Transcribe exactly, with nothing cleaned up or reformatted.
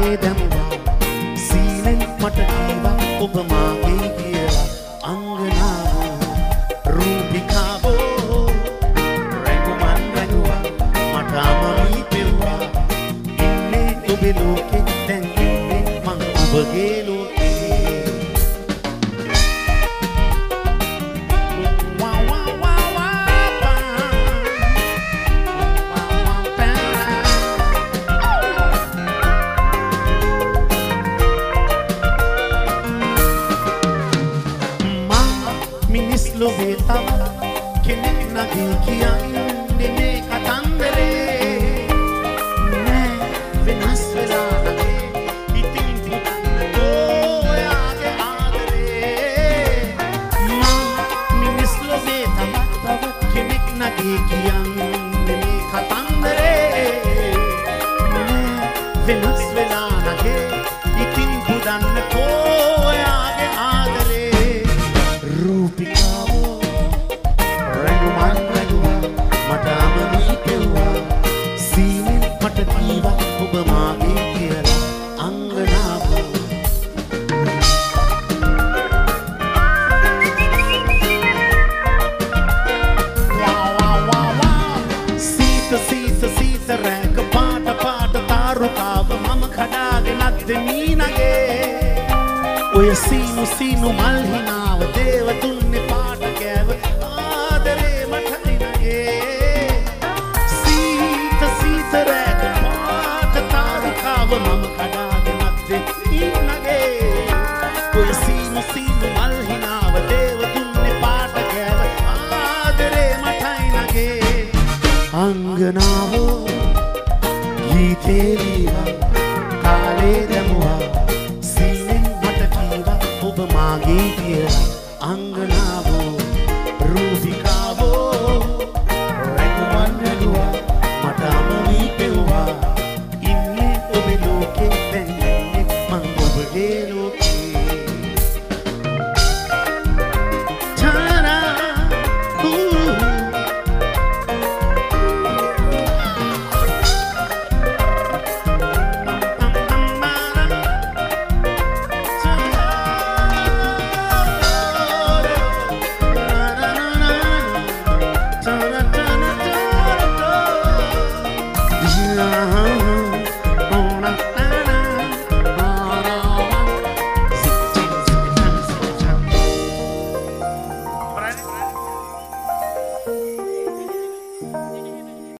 කාලේ දැමුවා සීනෙන් මට කීවා ඔබ මාගේ කියලා අංගනාවෝ රූපිකාවෝ රැඟුමන් රැඟුවා මට අමලි පෙව්වා ඉන්නේ ඔබේ ලෝකෙ දැන් ඉන්නේ මං ඔබගේ ලෝකේ ලොවේ තව කෙනෙක් නැගී කියන්නේ මේ කතන්දරේ නෑ වෙනස් වෙලා නැගේ ඉතින් පුතෝ ඔයාගේ ආදරේ මා මිනිස් ලොවේ තව තව කෙනෙක් නැගී කියන්නේ මේ කතන්දරේ නෑ වෙනස් වෙලා නැගේ ඉතින් පුදන්නකෝ ඔයාගේ ආදරේ රූපිකා ඔබ මාගේ කියලා අංගනාවෝ වා වා වා වා සීත සීත සීත රැක පාට පාට තාරුකාව මම කඩාගෙනත් දෙමීනගේ ඔය සීනු සීනු මල් හිනාව දේව දුන්නේ පාට කෑව ආදරේ මට දිනගේ සීත සීත රැක මම කඩාගෙනත් ඉන්නගේ ඔය සීනු සීනු මල් හිනාව දේව දුන්නේ පාට කෑව ආදරේ මටයි නගේ අංගනාවෝ ගීතේ ලීවා කාලේ දැමුවා සීනෙන් මට කීවා ඔබ මාගේ කියලා අංගනාවෝ රූපිකාවෝ රැඟුමන් රැඟුවා මට අමලි පෙව්වා Uh-huh.